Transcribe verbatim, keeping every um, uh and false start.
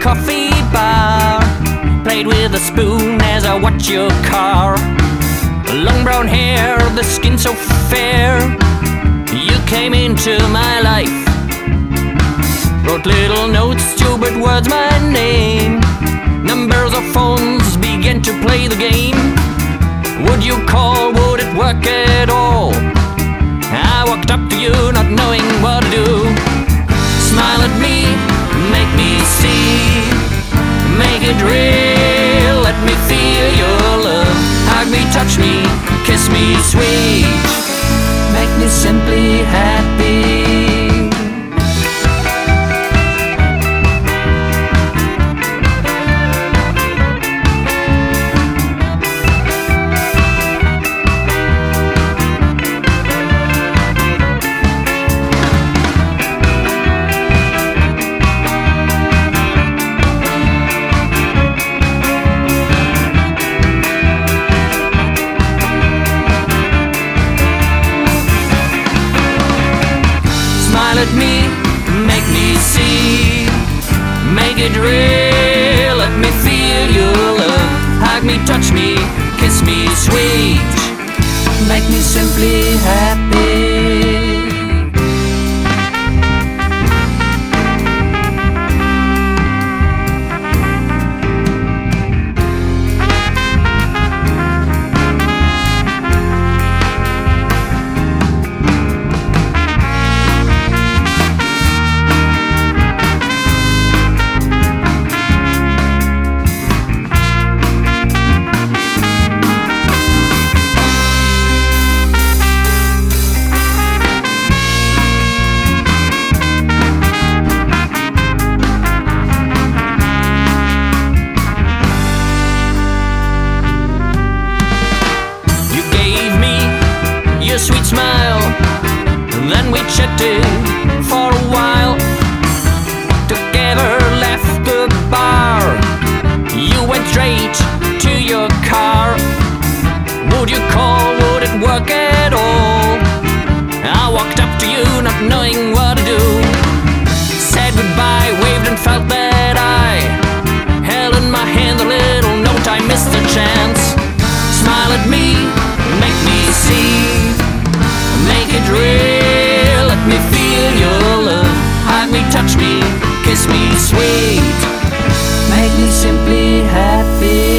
coffee bar, played with a spoon as I watch your car. Long brown hair, the skin so fair, you came into my life. Wrote little notes, two but words, my name. Numbers of phones began to play the game. Would you call, would it work at all? I walked up to you not knowing what to do. Smile at me, make me see, make it real, let me feel your love. Hug me, touch me, kiss me sweet, make me simply happy. Let me, make me see, make it real, let me feel your love. Hug me, touch me, kiss me sweet, make me simply happy. Your sweet smile, then we chatted for a while. Together left the bar, you went straight to your car. Would you call, would it work at all? I walked up to you not knowing what to do. Said goodbye, waved and felt that I held in my hand a little note, I missed the chance. Smile at me, make me see, make it real, let me feel your love. Hug me, touch me, kiss me sweet, make me simply happy.